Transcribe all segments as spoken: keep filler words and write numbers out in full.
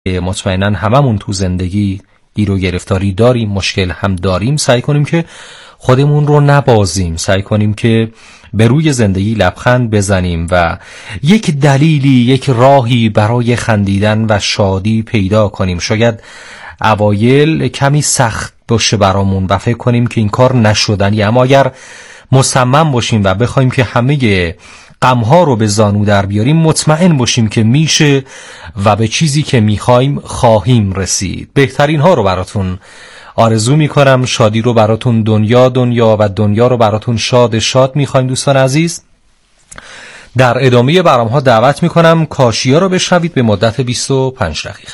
مطمئناً هممون تو زندگی گیر و گرفتاری داریم، مشکل هم داریم. سعی کنیم که خودمون رو نبازیم، سعی کنیم که به روی زندگی لبخند بزنیم و یک دلیلی، یک راهی برای خندیدن و شادی پیدا کنیم. شاید اوایل کمی سخت باشه برامون و فکر کنیم که این کار نشدنی، اما اگر مصمم باشیم و بخوایم که همه غم‌ها رو به زانو در بیاریم، مطمئن باشیم که میشه و به چیزی که میخوایم خواهیم رسید. بهترین ها رو براتون آرزو میکنم، شادی رو براتون دنیا دنیا و دنیا رو براتون شاد شاد میخوایم. دوستان عزیز، در ادامه برنامه‌ها دعوت میکنم کاشیا رو بشنوید به مدت بیست و پنج دقیقه.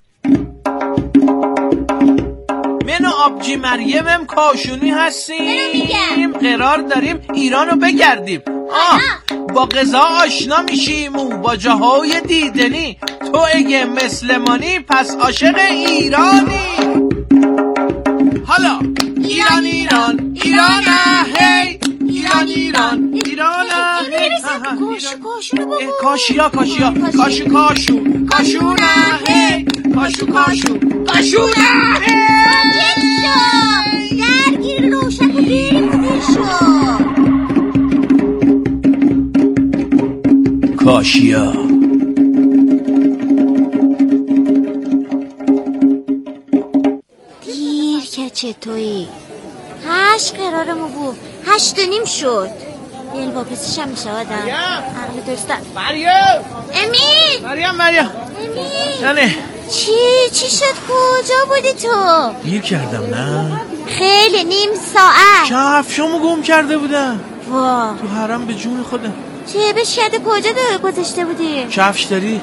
من و آبجی مریمم کاشونی هستیم، قرار داریم ایرانو بگردیم. آه با غذا آشنا میشیم و با جاهای دیدنی. تو اگه مسلمانی پس عاشق ایرانی. حالا ایران ایران ایران هی، ایران ایران ایران هی. کاشیا کاشیا کاشو کاشو کاشو نه هی، کاشو کاشو کاشو نه هی. درگیر روشک و بریم خودشو. کاشیا دیر که چطوری؟ هشت قرارمو بود، هشت و نیم شد. دل واپسیش هم میشه آدم. مریم درسته مریم امین مریم مریم امین نه چی؟ چی شد؟ کجا بودی تو؟ دیر کردم نه؟ خیلی، نیم ساعت. کفشامو گم کرده بودم وا تو حرم به جون خودم. چه بهش کرده؟ کجا داره گذاشته بودی؟ کفش داری؟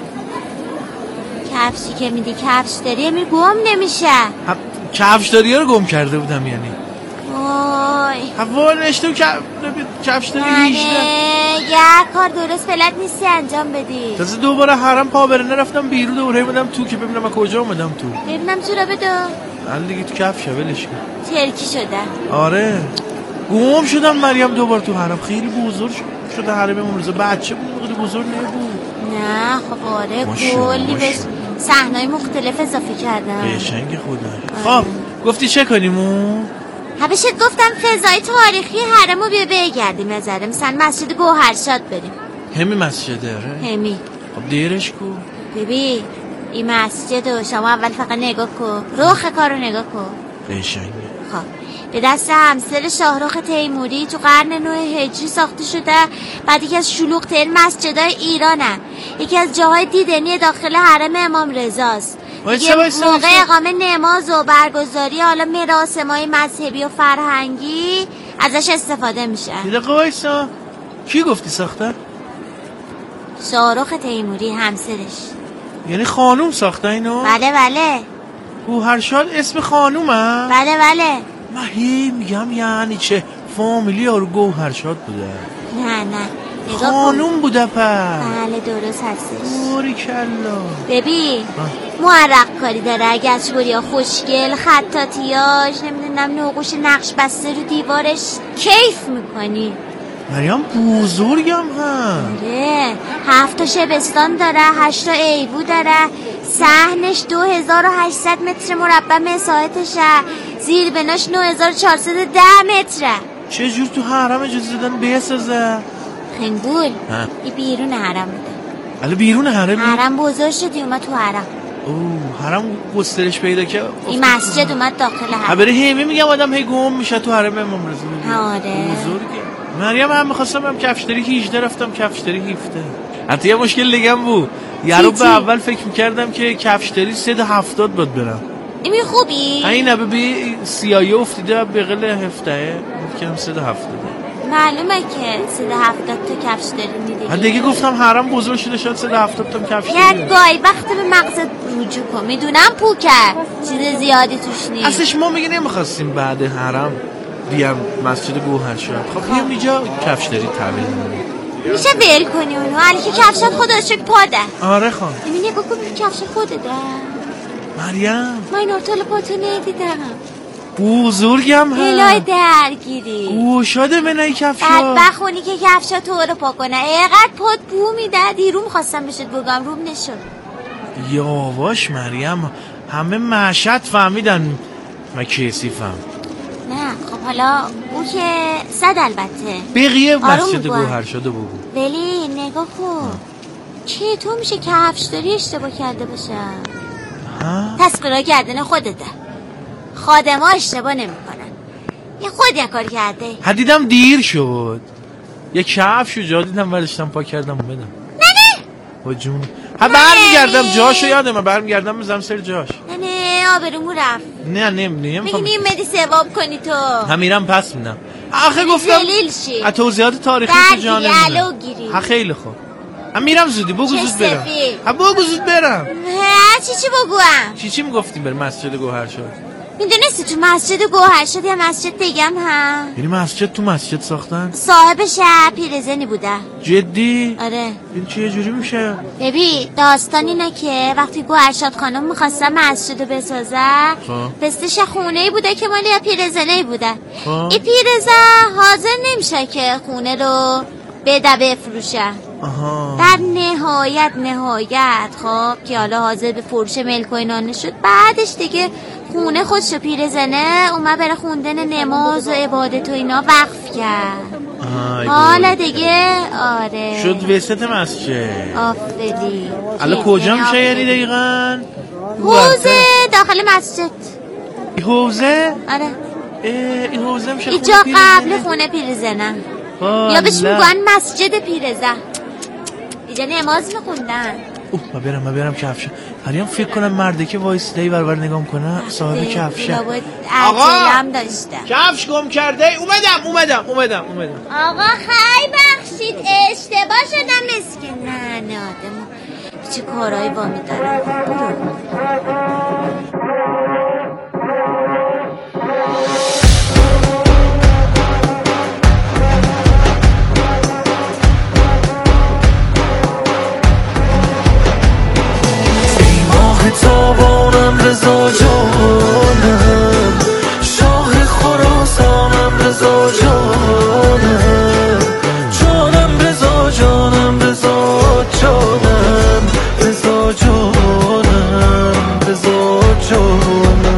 کفشی که میدی کفش داری امیر گم نمیشه. کفش داری رو گم کرده بودم یعنی. وای هوا نشتم کفش داری هیچ یه کار درست بلد نیستی انجام بدی. تازه دوباره حرم پا برنه رفتم بیرون، دوباره بودم تو که ببینم کجا اومدم تو. ببینم تو را بده. من دیگه تو کفشه ولش کن. ترکی شده. آره گم شدم مریم دوباره تو حرم. خیلی بزرگ شده حرم امروز، بچه بود بزرگ نبود. نه خب آره کلی بهش صحنه‌های مختلف اضافه کردم. قشنگ خدا. خب گفتی چه کنیمون؟ هبشت گفتم فضای تاریخی حرمو بیا بگردیم نظرم. مثلا مسجد گوهرشاد بریم. همی مسجده آره؟ همی. خب دیرش کو؟ ببین این مسجدو شما اول فقط نگاه کن، رخ کارو نگاه کن. قشنگه. خب به دست همسر شاهرخ تیموری تو قرن نه هجری ساخته شده. بعد یکی از شلوغ‌ترین مسجدای ایرانه. یکی از جاهای دیدنی داخل حرم امام رضاست. دیگه موقع اقامه نماز و برگزاری حالا مراسم‌های مذهبی و فرهنگی ازش استفاده میشه. دیده قایسا کی گفتی ساخته؟ شاهرخ تیموری همسرش. یعنی خانوم ساخته اینو؟ بله بله. گوهرشاد اسم خانومه؟ بله بله. من هی میگم یعنی چه فامیلی ها رو گوهرشاد بوده؟ نه نه خانوم بوده پس. بله درست هستش. باریکلا. ببین محرق کاری داره، گچبری ها خوشگل، خطاطیاش نمیدونم نقوش نقش بسته رو دیوارش، کیف میکنی. مریم بزرگم هم. آره هفت تا شبستان داره، هشت تا ایوو داره، صحنش دو هزار و هشتصد متر مربع مساحتشه، زیر بناش نه هزار و چهارصد و ده متره. چه جور تو حرم اجازه دادن بسازه؟ خنگول ای بیرون حرم بوده. الان بیرون حرم؟ حرم بزرگ شدی اومد تو حرم. اوه حرم گسترش پیدا که این مسجد اومد داخل حرم. بره همی میگم آدم هی گم میشه تو حرم امام رضا. آره بزرگه. مریم هم میخواستم هم کفشداری هجده رفتم کفشداری هفده. حتی یه مشکل دیگه بود، یارو به اول فکر میکردم که کفشداری سه هفتاد باید برم. ایمی خوبی؟ این نبه بی سیایی افتیده بغل هفته میکنم سه هفتاد. معلومه که سه هفتاد تا کفشداری میدی. من دیگه گفتم حرم بزرگ شده شاید سه هفتاد تا کفشداری. یک گاهی وقت به مقصد رجوع کن. میدونم پوکه چیز زیادی توش نیست. اصلش ما میگه نمیخواستیم بعد حرم بیام مسجد گوهرشاد. خب بیام اینجا کفشداری تعمیر کنیم. میشه ول کنی اونو؟ علی که کفشات خودش چک پاده. آره خان. ببین نگاه کن کفش خودته. مریم من این ارتال پاتو ندیدم. بزرگم هم. الهی درگیری. گوشاده من ای کفشا. بعد بخونی که کفشا تو رو پا کنه. اینقدر پات بو میده. دیروم خواستم بشت بگم روم نشد. یاواش مریم، همه مشهد فهمیدن من کیسیفم. نه خب حالا او که صد البته بقیه مسجد گوهر شده بگو. ولی نگاه کن چطور میشه کفش داری اشتباه کرده باشه؟ تسخیرها کردن خودته، خادما اشتباه نمی کنن، یه خود یک کار کرده. حدیدم دیر شد، یه کفشو جا دیدم برداشتم پاک کردم بدم. نه نه با جون ها برمیگردم جاشو یادم برمیگردم میذارم سر جاش. نه نه آبرومو رفت. نه نه نمیفهم. میگی نیم بدی ثواب کنی تو. هم میرم پس میدم. آخه گفتم از توضیحات تاریخی تو جان نمیدونم. ها خیلی خوب. هم میرم زودی بگو زود برم. ها بگو زود برم. ها چی چی بگوام؟ چی چی میگفتی بر مسجد گوهر شد؟ میدونستی تو مسجد گوهر شد یا مسجد دیگم ها؟ یعنی مسجد تو مسجد ساختن؟ صاحبش پیرزنی بوده. جدی؟ آره. این چه جوری میشه؟ ببین داستان اینه که وقتی گوهرشاد خانم میخواستن مسجدو بسازه پستش خونه بوده که مالی پیرزنی بوده. این پیرزن حاضر نمیشه که خونه رو بده بفروشه. آها. در نهایت نهایت خب که حالا حاضر به فروش ملک و اینا شد، بعدش دیگه خونه خودشو پیرزنه اومد بره خوندن نماز و عبادت و اینا وقف کرد. حالا دیگه آره شد وسط مسجد. آفرین. الان کجا میشه یعنی دقیقاً؟ حوزه داخل مسجد. حوزه؟ آره. این حوزه میشه اینجا قبل خونه پیرزنه یا بهش میگن مسجد پیرزن. اینجا نماز میخوندن. اوه ما برم ما برم کفش. مریم فکر کنم مرده که وایسیده برابر نگاه کنه صاحب کفشه. آقا هم داشته کفش گم کرده. اومدم اومدم اومدم اومدم. آقا خیلی بخشید اشتباه شدم. مسکین نه نه آدم چه کارهایی با میدارم. تابانم رضا جانم، شاه خراسانم رضا جانم، جانم رضا جانم رضا جانم رضا جانم رضا جانم.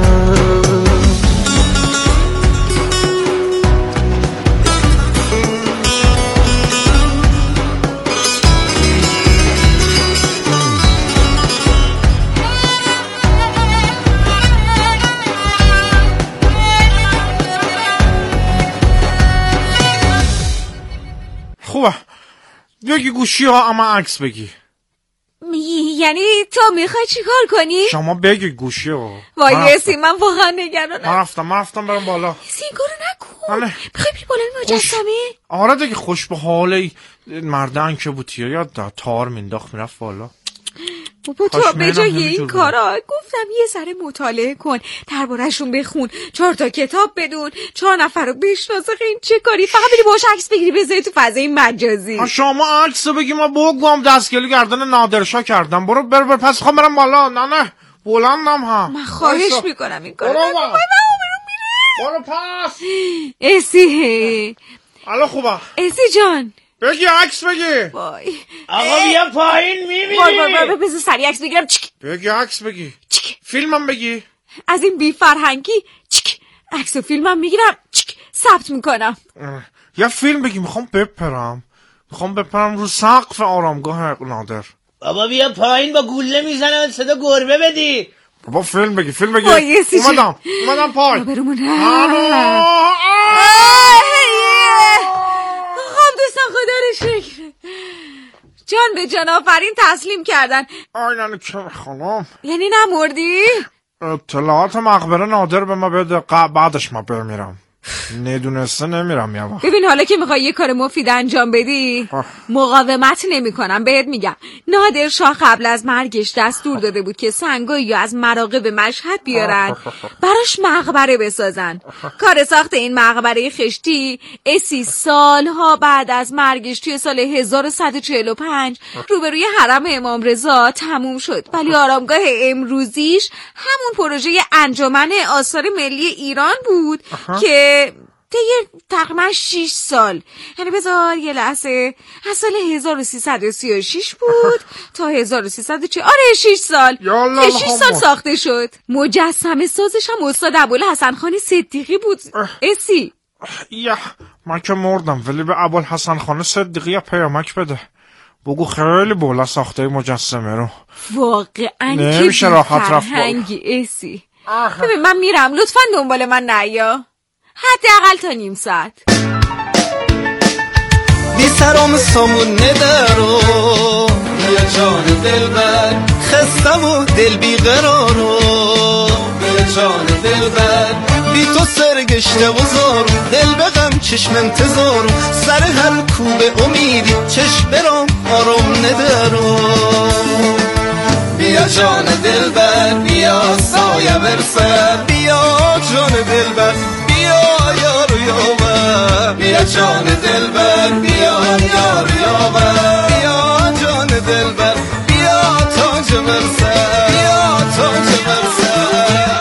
خوبه بگی گوشی ها اما عکس بگی. یعنی تو میخوای چی کار کنی؟ شما بگی گوشی ها. وایسی من واقعا نگرانم. من رفتم من رفتم برم بالا. این کارو نکن. میخوای بی بالا مجسمی؟ آره دیگه خوش به حال مردن که بوتیه یا تار مینداخت میرفت بالا. بابا تو به جای این کارا گفتم یه ذره مطالعه کن، درباره‌شون بخون، چهار تا کتاب بدون، چهار نفر رو بشناس. این چه کاری؟ فقط بری باهاش عکس بگیری بذاری تو فضای مجازی. شما عکس بگی ما بگم دستگیری گردن نادرشاه کردم. برو بر بر پس خواهم برم بالا. نه نه بلندم ها. من خواهش میکنم این کارو برو نکن. برو پس. اسی الو خوبه اسی جان بگی عکس بگی. وای آقا بیا پایین میبینی. وای وای وای بذار سریع عکس بگیرم. چک بگی عکس بگی. چک فیلمم بگی. از این بی فرهنگی چک عکس و فیلمم میگیرم. چک ثبت میکنم. یا فیلم بگی. میخوام بپرم میخوام بپرم رو سقف آرامگاه نادر. بابا بیا پایین با گوله میزنم صدا گربه بدی. بابا فیلم بگی فیلم بگی. اومدم اومدم پای. برمون خب دوستان خدا رو شکر جان به جان آفرین تسلیم کردن. آی یعنی که خانم یعنی نمردی؟ اطلاعات مقبره نادر به ما بده بعدش ما برمیرم. ندونسته نمیرم یه وقت. ببین حالا که میخوای یه کار مفید انجام بدی مقاومت نمی کنم. بهت میگم نادر شاه قبل از مرگش دستور داده بود که سنگایی از مراغب مشهد بیارن براش مقبره بسازن. کار ساخت این مقبره خشتی اسی سالها بعد از مرگش توی سال هزار و صد و چهل و پنج روبروی حرم امام رضا تموم شد. ولی آرامگاه امروزیش همون پروژه انجمن آثار ملی ایران بود که دیگه تقریبا شیش سال. یعنی بذار یه لحظه، از سال هزار و سیصد و سی و شش بود تا هزار و سیصد و چه آره شیش سال که شیش سال ساخته شد. مجسمه سازش هم استاد ابوالحسن خان صدیقی بود. اسی یا من که مردم، ولی به ابوالحسن خان صدیقی پیامک بده، بگو خیلی بالا ساخته مجسمه رو. واقعا نمیشه راحت رفت هنگی اسی. ببین من میرم، لطفا دنبال من نیا، حداقل تا نیم ساعت. بی سرام سامون ندارو بیا جان دلبر، خستم و دل بی قرارو بیا جان دلبر، بی تو سرگشته و زارو، دل بغم چشم انتظارو، سر هر کوب امیدی چشم برام آرام ندارو. بیا جان دلبر بیا سایه برسر، بیا جان دلبر بیا یارو یاور، بیا جان دلبر بیا یارو یاور، بیا جان دلبر بیا تاج برسر، بیا تاج برسر.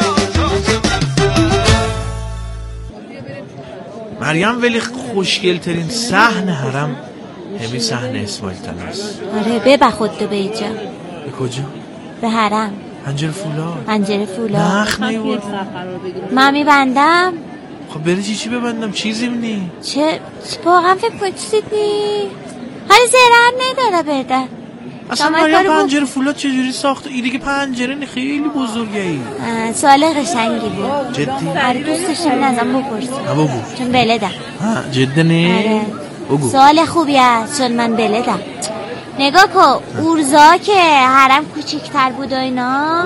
مریم ولی خوشگل ترین صحن حرم همین صحن اسماعیل طلاست. آره ببر خودتو به اینجا. به کجا؟ به حرم. پنجره فولاد. پنجره فولاد. نخ میبود. من میبندم. خب بری چی چی ببندم؟ چیزی نی. چه واقعا فکر کنی چیزی نی؟ حالی زرر نداره بردن. اصلا مریم پنجره فولاد چجوری ساخته؟ ایده که پنجره خیلی بزرگه ای. سوال قشنگی بود. جدی؟ آره دوست داشتم ازم بپرسی. نه بگو. چون بلدم. ها جدی نه؟ آره. بگو. سوال خوبی است چون من بلدم. نگاه کن اورزا که حرم کوچیک‌تر بود و اینا،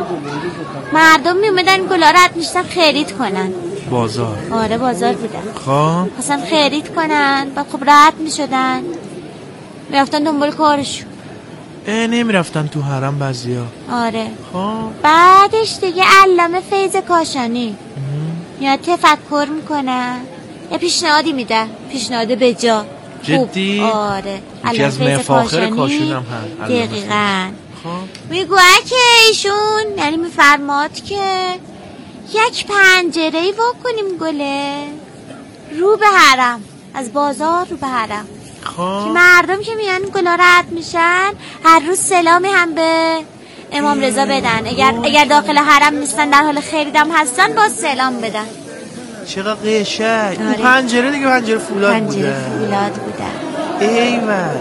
مردم میومدن گلا رو رد میشتن خرید کنن. بازار. آره بازار بودن. خب خواستن خرید کنن، بعد خب راحت میشدن میرفتن دنبال کارشون. اه نمیرفتن تو حرم بعضیا. آره. خب بعدش دیگه علامه فیض کاشانی یا تفکر میکنن یا پیشنهادی میدن، پیشنهاد به جا. جدی؟ آره. یکی از مفاخر کاشون هم هست. دقیقاً. خب میگوه که ایشون یعنی میفرماد که یک پنجره‌ای وا کنیم گله رو به حرم، از بازار رو به حرم، خب که مردم که میان گلا رد میشن هر روز سلامی هم به امام رضا بدن، اگر اگر داخل حرم نیستن در حال خریدم هستن باز سلام بدن. چقدر قشنگ. اون آره. پنجره دیگه پنجره فولاد بوده. پنجره فولاد بوده. ایول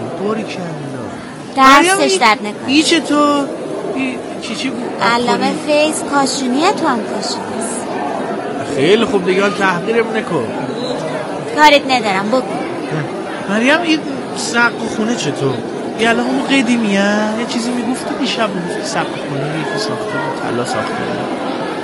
باریکلا. دستش درد نکنه. ای چطور؟ ای چی چی بود؟ علامه فیض کاشونیه، تو هم کاشونی است. خیلی خوب دیگه حال تحقیرم نکن. کاریت ندارم بگو. مریم این سقف خونه چطور؟ یه الان اون قدیمیه یه چیزی میگفت دیشب میگفت سقف خونه یکی ساخته بود، طلا ساخته بود.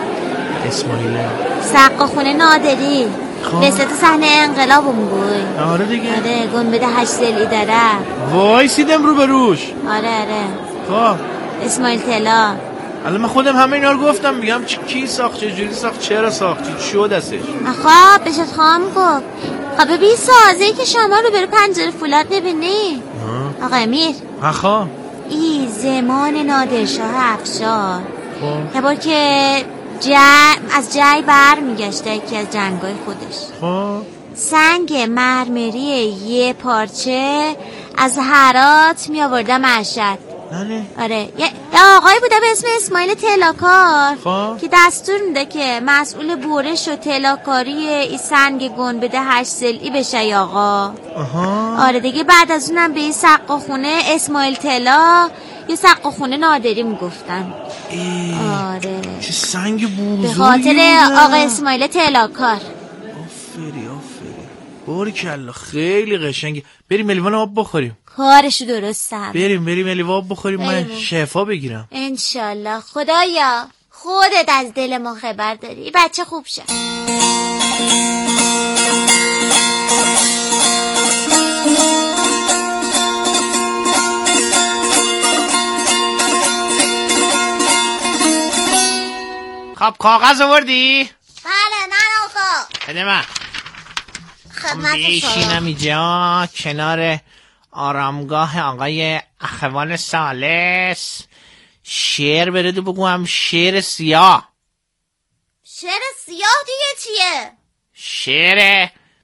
اسماعیله سقف خونه نادری. به ست صحنه انقلابم بود. آره دیگه. آره گنبد هشت ضلعی داره. وای سیدم رو به روش. آره آره. خب اسماعیل طلا. الان من خودم همه اینا رو گفتم، میگم کی ساخت، چه جوری ساخت، چرا ساخت، چی شد دستش. آخا بشت خواهم گفت. خب ببین سازه‌ای که شما رو بره پنجره فولاد ببینی. آقا امیر. آخا ای زمان نادرشاه افشار. خب یه بار که جا... از جای بر میگشته یکی از جنگای خودش، خب سنگ مرمری یه پارچه از هرات می آورده مشهد. نه آره یه آقای بوده به اسم اسماعیل طلاکار که دستور میده که مسئول برش و طلاکاری این سنگ گنبد هشت ضلعی بشه ای آقا. آها. آره دیگه بعد از اونم به این سقا خونه اسماعیل طلا یه سقا خونه نادری میگفتن. آره چه سنگ بزرگی به خاطر آقا اسماعیل طلاکار. آفری آفری باریکلا خیلی قشنگه. بریم ملیوان آب بخوریم. کارشو درسته هم. بریم بریم ملیوان آب بخوریم من شفا بگیرم انشالله. خدایا خودت از دل ما خبر داری بچه خوب شد. خب کاغذ آوردی؟ بله من آقا. بده من. خدمت شما. بشینم اینجا کنار آرامگاه آقای اخوان ثالث شعر برده بگو هم شعر سیاه. شعر سیاه دیگه چیه؟ شعر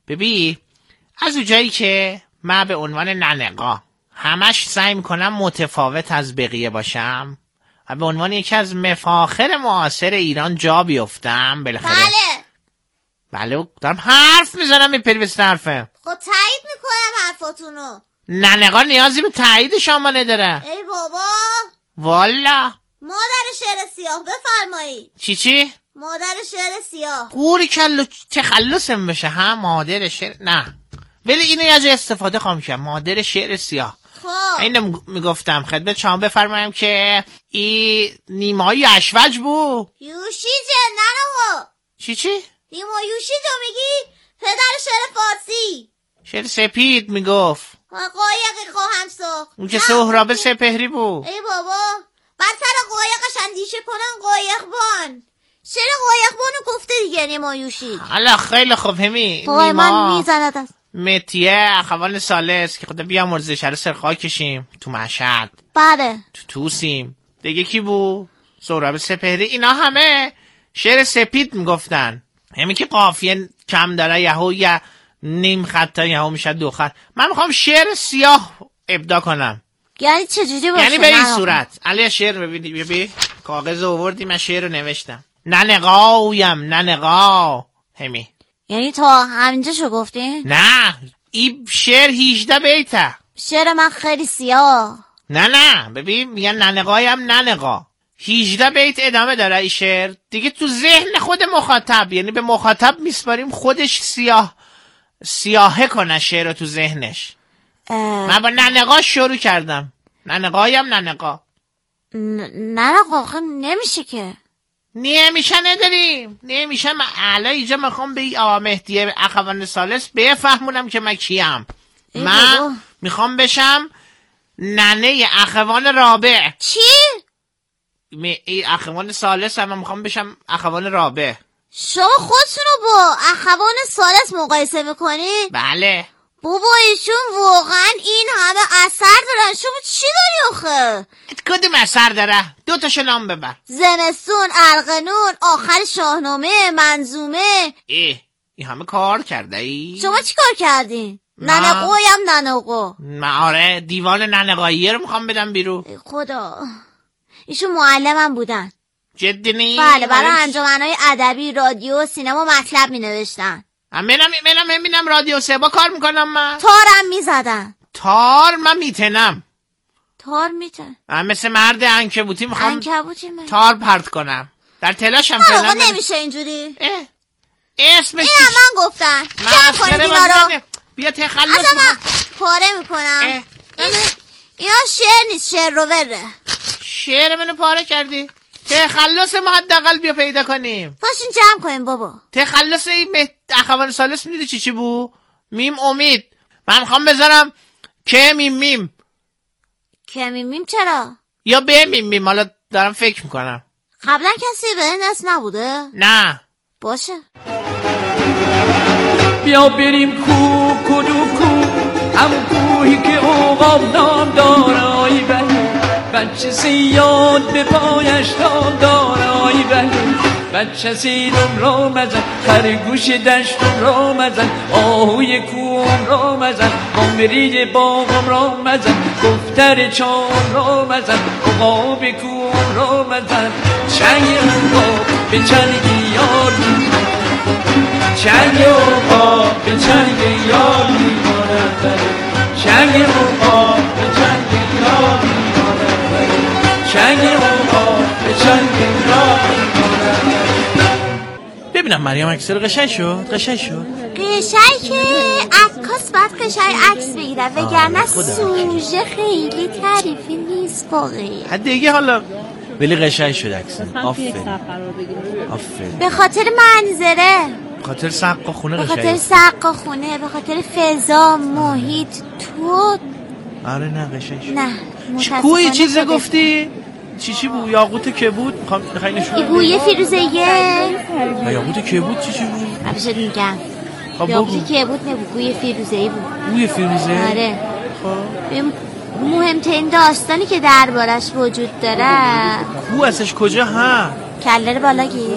ببین از اونجایی که من به عنوان ننقا همش سعی میکنم متفاوت از بقیه باشم و به عنوان یکی از مفاخر معاصر ایران جا بیفتم بالاخره. بله بله دارم حرف میزنم میپری به حرفم. خب تایید میکنم حرفاتونو. ننقا نیازی به تایید شما نداره. ای بابا والا مادر شعر سیاه بفرمایید. چی چی؟ مادر شعر سیاه. قوری کلو تخلصم بشه ها. مادر شعر نه ولی اینو یه جا استفاده خواهم کنم. مادر شعر سیاه. خب اینو میگفتم خدمت شما بفرمایم که این نیمایی اشوج بود. یوشیجه ننو. چی چی؟ نیما یوشیجو میگی؟ پدر شعر فارسی. شعر سپید میگفت. قایقی خواهم ساخت. اون که سهراب سپهری بود. ای بابا بعد سر قایقش اندیشه کنن قایقبان. شعر قایقبانو گفته دیگه نیما یوشید. حالا خیلی خوب همی پای من میزند است. متیه اخوان سالس که خدا بیامرزه شهر سرخا کشیم تو مشهد. بله تو توسیم. دیگه کی بود؟ سهراب سپهری. اینا همه شعر سپید میگفتن. همین که قافیه کم داره یهو یا نیم خطا یهو میشه دو خط. من میخوام شعر سیاه ابداع کنم. یعنی چجوری باشه؟ یعنی به این صورت. علی شعر ببین ببین کاغذ آوردی من شعر رو نوشتم. ننقاویم ننقا. همین. یعنی تا همینجا شو گفتی؟ نه این شعر هجده بیته. شعر من خیلی سیاه. نه نه ببین میگن ننقایم ننقا. هجده بیت ادامه داره این شعر دیگه تو ذهن خود مخاطب. یعنی به مخاطب میسپاریم خودش سیاه سیاهه کنه شعر رو تو ذهنش. اه... من با ننقا شروع کردم. ننقایم ننقا. ننقا خب نمیشه که. نمیشه نداریم. نمیشه. من اعلا اینجا میخوام به این آقا مهدیه اخوان سالس بفهمونم که من کیم. من بابا. میخوام بشم ننه اخوان رابع. چی؟ ای اخوان سالس هم میخوام بشم اخوان رابع. شما خودتون رو با اخوان سالس مقایسه میکنید؟ بله. بابا ایشون واقعا این همه اثر دارن. شما چی داری آخه؟ کدوم اثر داره؟ دو تاشو نام ببر. زمستون، ارغنون، آخر شاهنامه، منظومه. ای این همه کار کرده ای؟ شما چی کار کردین؟ ننقویم ننقو. من آره دیوان ننقاییه رو میخوام بدم بیرو. خدا ایشون معلمم بودن. جدی نی؟ بله برای انجمنهای ادبی، رادیو، سینما مطلب می نوشتن. منم منم همینم رادیو سبا کار میکنم. من تارم میزدن. تار من میتنم. تار میتن. من مثل مرد عنکبوتی میخوام عنکبوتی من تار پرت کنم. در تلاشم فعلا. آقا نمیشه اینجوری. اه. اسمش این من گفتن. چه کنید اینا رو؟ بیا تخلص. اصلا من پاره میکنم. این اینا شعر نیست، شعر رو بره. شعر منو پاره کردی. تخلص ما حداقل بیا پیدا کنیم. باشین جمع کنیم بابا. تخلص این مه... اخوان سالس میدونی چی چی بود؟ میم امید. من میخوام بذارم که میم میم. که میم میم چرا؟ یا به میم میم. حالا دارم فکر میکنم. قبلا کسی به این اسم نبوده؟ نه. باشه. بیا بریم کو کدو کو هم کوهی که اوقاب نام دارای بلی بچه سیاد به پایش تام دارای بلی بچه سیدم را مزن خرگوش دشتم را مزن آهوی کوم را مزن قمری باغم را مزن گفتر چام را مزن عقاب کوم را مزن چنگ عقاب به چنگ یار چنگ عقاب به چنگ یار میماند چنگ عقاب به چنگ یار میماند چنگ عقاب به چنگ یار میماند. ببینم مریم اکسر قشنگ شد. قشنگ شد. قشنگ که عکاس باید قشنگ عکس بگیره وگرنه سوژه خیلی تعریفی نیست واقعی. دیگه حالا ولی قشنگ شد عکس. آفرین. آفرین. به خاطر منظره، به خاطر سقف خونه قشنگ، به خاطر سقف خونه، به خاطر فضا، محیط، تو. آره نه قشنگ شد. نه کوی چیز گفتی؟ چی چی بود؟ یاقوت که بود؟ میخوام خیلی نشون. بوی فیروزه‌ایه. یاقوت که بود چی چی بود؟ همیشه میگم. یاقوت که بود نه بوی فیروزه‌ای بود. بوی فیروزه؟ آره. خب مهمترین داستانی که دربارش وجود داره. کو ازش کجا ها؟ کله بالا گیر.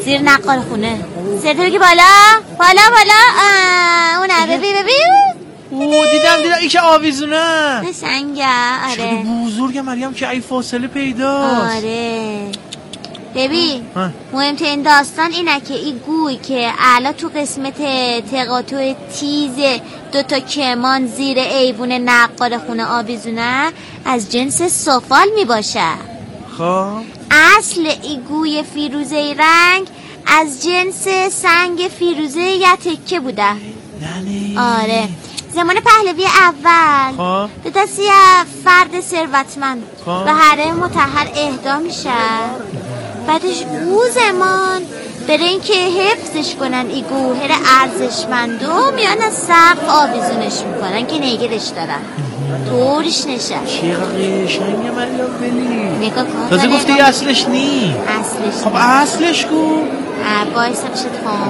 زیر نقال خونه. سرتو بگی بالا بالا بالا. آه اونه ببین ببین. اوه دیدم دیدم این که آویزونه سنگه. آره چرا بزرگه مریم که ای فاصله پیداست. آره ببین مهمترین داستان اینه که این گوی که اعلا تو قسمت تقاطع تیز دوتا کمان زیر ایوون نقال خونه آویزونه از جنس سفال می باشه. خب اصل این گوی فیروزه رنگ از جنس سنگ فیروزه یه تکه بوده. یعنی آره زمان پهلوی اول خب به دستی فرد ثروتمند به حرم مطهر اهدا میشه. بعدش او زمان برای اینکه حفظش کنن این گوهر ارزشمندو میان از سقف آویزونش میکنن که نگرش دارن طورش نشه. چقدر قشنگه مریم بلی. نگاه کن تازه گفتی اصلش نی. اصلش خب اصلش کو باعث بشه تمام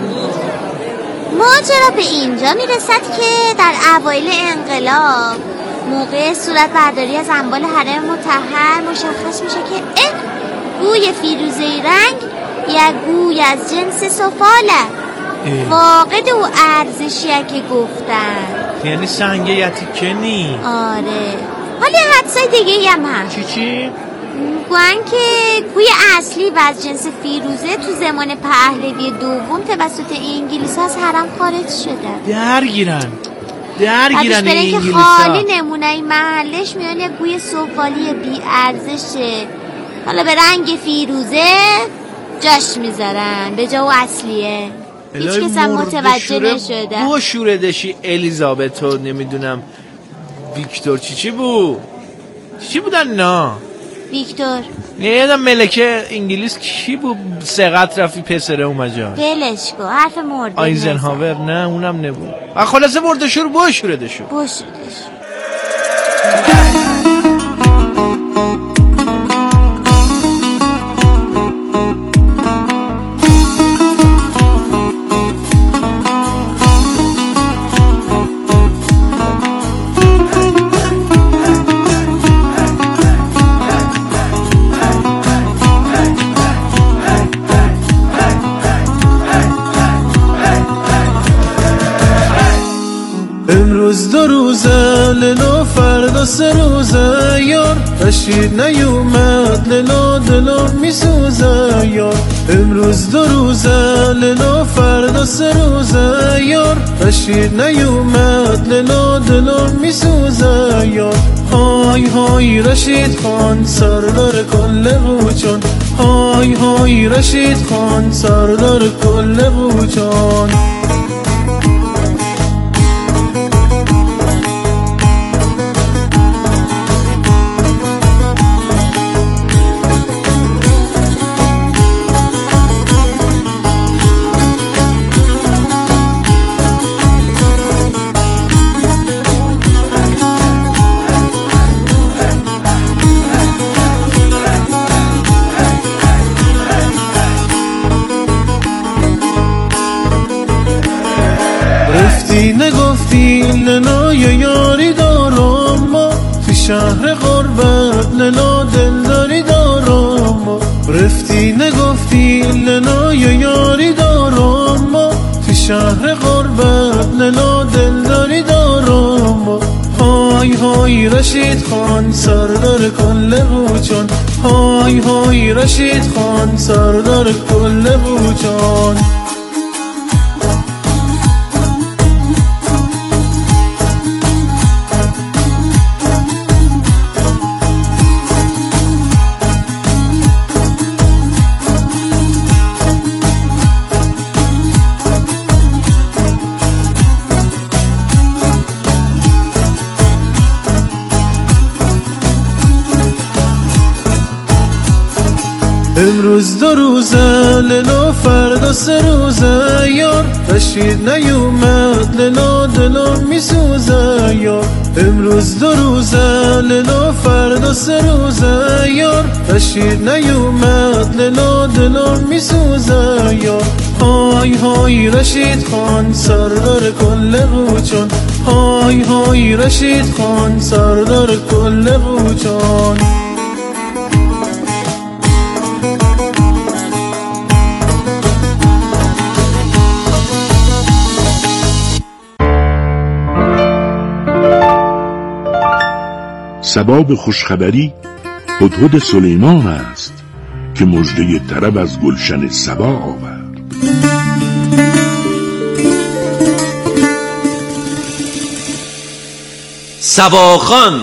ماجرا به اینجا میرسد که در اوایل انقلاب موقع صورت برداری از انبال حرم مطهر مشخص میشه که اه گوی فیروزه‌ای رنگ یا گوی از جنس سفاله فاقد و ارزشیه که گفتن. یعنی سنگه یا تیکه نی. آره حالا حدسای دیگه هم هست. چی چی؟ گوان که گوی اصلی و از جنس فیروزه تو زمان پهلوی دوم توسط انگلیس از حرم خارج شده. درگیرن درگیرن انگلیس ها. خالی نمونه محلش میان یه گوی سفالی بی ارزشه حالا به رنگ فیروزه جاش میذارن به جا و اصلیه. هیچ کس هم متوجه نشده. بو شوردشی الیزابت و نمیدونم ویکتور چی چی بود چی چی بودن نه ویکتور یه ملکه انگلیس کی بود سقط رفی پسره اومد جا بلش کو حرف مرده آیزنهاور نه اونم نبود و خلاصه بردشو رو بو شوردشو بو شوردشو. امروز دو روزه لیلا فردا سه روزه یار بشیر نیومد لیلا دلم میسوزه یار. امروز دو روزه لیلا فردا سه روزه یار بشیر نیومد لیلا دلم میسوزه یار. های های رشید خان سردار کل بوچان های های رشید خان سردار کل بوچان. نگفتی لیلا یا یاری دارم ما تو شهر غربت لیلا دلداری دارم ما. رفتی نگفتی لیلا یا یاری دارم ما تو شهر غربت لیلا دلداری دارم ما. های های رشید خان سردار کل بوچان های های رشید خان سردار کل بوچان. امروز دو روزه لیلا فردا سه روزه یار بشیر نیومد لیلا دلم میسوزه یار. امروز دو روزه لیلا فردا سه روزه یار بشیر نیومد لیلا دلم میسوزه یار. های های رشید خان سردار کل بوچان های های رشید خان سردار کل بوچان. سباب خوشخبری هدهد سلیمان است که مژده طرب از گلشن سبا آورد. سباخوان.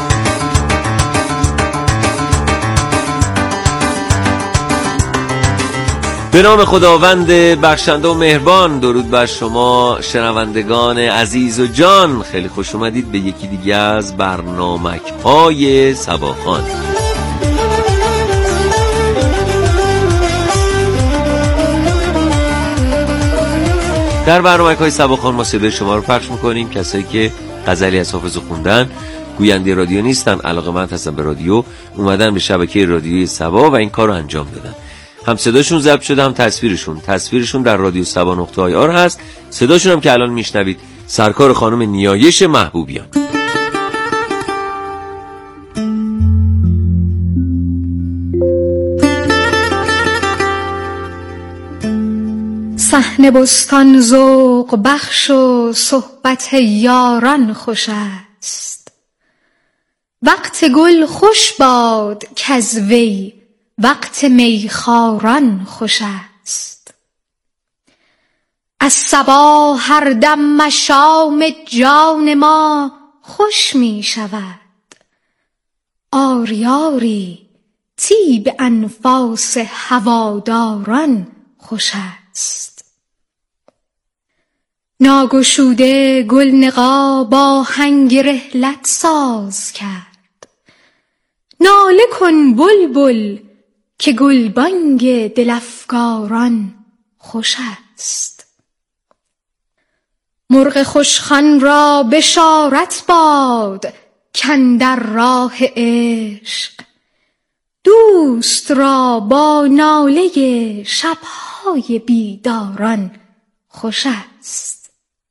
به نام خداوند بخشنده و مهربان. درود بر شما شنوندگان عزیز و جان، خیلی خوش اومدید به یکی دیگه از برنامه‌های سباخوان. در برنامه‌های سباخوان ما صدای شما رو پخش میکنیم. کسایی که غزلی از حافظ خوندن، گوینده رادیو نیستن، علاقه‌مند هستن به رادیو، اومدن به شبکه رادیوی سبا و این کار رو انجام دادن. هم صداشون ضبط شده، هم تصویرشون تصویرشون در رادیو سبا نقطه آی آر هست. صداشون هم که الان میشنوید سرکار خانم نیایش محبوبیان. صحن بستان ذوق بخش و صحبت یاران خوش است. وقت گل خوش باد کز وی وقت میخواران خوش است. از صبا هر دم مشام جان ما خوش می شود. آری آری طیب انفاس هواداران خوش است. ناگشوده گل نقا با هنگ رحلت ساز کرد. ناله کن بلبل که گلبانگ دل افگاران خوش است. مرغ خوشخوان را بشارت باد کاندر راه عشق. دوست را با ناله شبهای بیداران خوش است.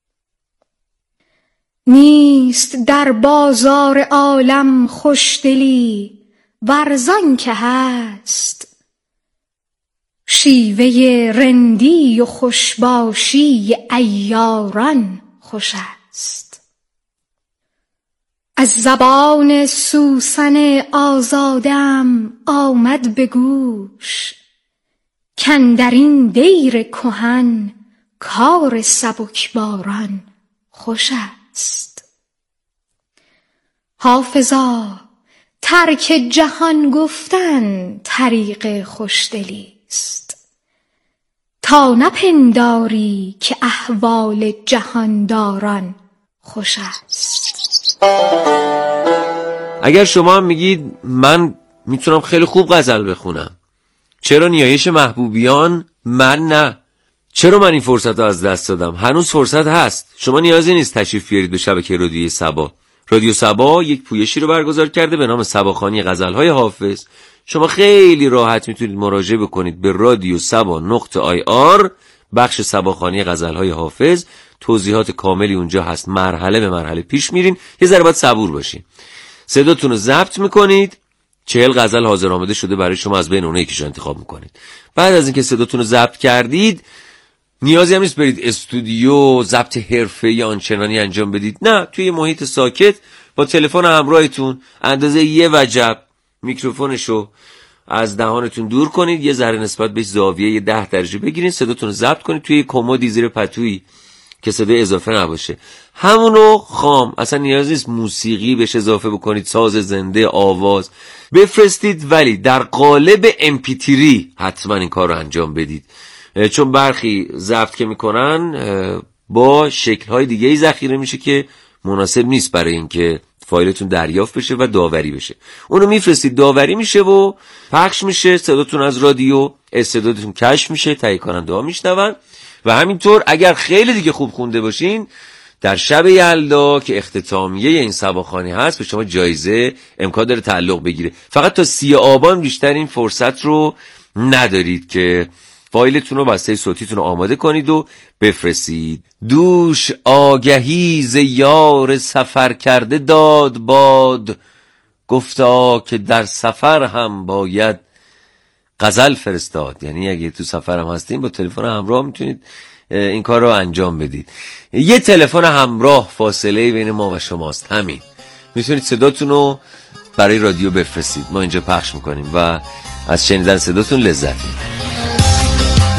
نیست در بازار عالم خوشدلی ورزان که هست. شیوه رندی و خوشباشی عیاران خوش است. از زبان سوسن آزادم آمد به گوش کاندر این دیر کهن کار سبکباران خوش است. حافظا ترک جهان گفتن طریق خوشدلی است. تا نپنداری که احوال جهانداران خوش است. اگر شما هم میگید من میتونم خیلی خوب غزل بخونم، چرا نیایش محبوبیان من نه؟ چرا من این فرصت رو از دست دادم؟ هنوز فرصت هست. شما نیازی نیست تشریف بیارید به شبکه رادیوی سبا. رادیو سبا یک پویشی رو برگزار کرده به نام سباخوانی غزل‌های حافظ. شما خیلی راحت میتونید مراجعه بکنید به رادیو سبا نقطه آی آر، بخش سباخوانی غزل‌های حافظ. توضیحات کاملی اونجا هست، مرحله به مرحله پیش میرین. یه ذره باید صبور باشین. صداتون رو ضبط میکنید، چهل غزل حاضر آماده شده برای شما، از بین اونایی که انتخاب میکنید. بعد از اینکه صداتون رو ضبط کردید، نیازی هم نیست برید استودیو ضبط حرفه‌ای آنچنانی انجام بدید. نه، توی محیط ساکت با تلفن همراهتون اندازه یه وجب میکروفونشو از دهانتون دور کنید، یه ذره نسبت بهش زاویه یه ده درجه بگیرین، صداتون رو ضبط کنید توی کمدی زیر پتویی که صدای اضافه نباشه. همونو خام، اصلا نیاز نیست موسیقی بهش اضافه بکنید، ساز زنده، آواز بفرستید، ولی در قالب ام پی تری حتما این کار رو انجام بدید، چون برخی ضبط که میکنن با شکل‌های دیگه‌ای ذخیره میشه که مناسب نیست برای اینکه فایلتون دریافت بشه و داوری بشه. اونو میفرستید، داوری میشه و پخش میشه، صداتون از رادیو، استعدادتون کشف میشه، تهیه کننده ها میشنون. و همینطور اگر خیلی دیگه خوب خونده باشین، در شب یلدا که اختتامیه این سباخوانی هست، به شما جایزه امکان داره تعلق بگیره. فقط تا سی آبان بیشتر این فرصت رو ندارید که فایلتون رو، بسته صوتیتون رو آماده کنید و بفرستید. دوش آگهی ز یار سفر کرده داد باد، گفتا که در سفر هم باید غزل فرستاد. یعنی اگه تو سفر هم هستین با تلفن همراه میتونید این کار رو انجام بدید. یه تلفن همراه فاصله بین ما و شماست، همین. میتونید صداتون رو برای رادیو بفرستید، ما اینجا پخش میکنیم و از شنیدن صداتون لذت میبریم.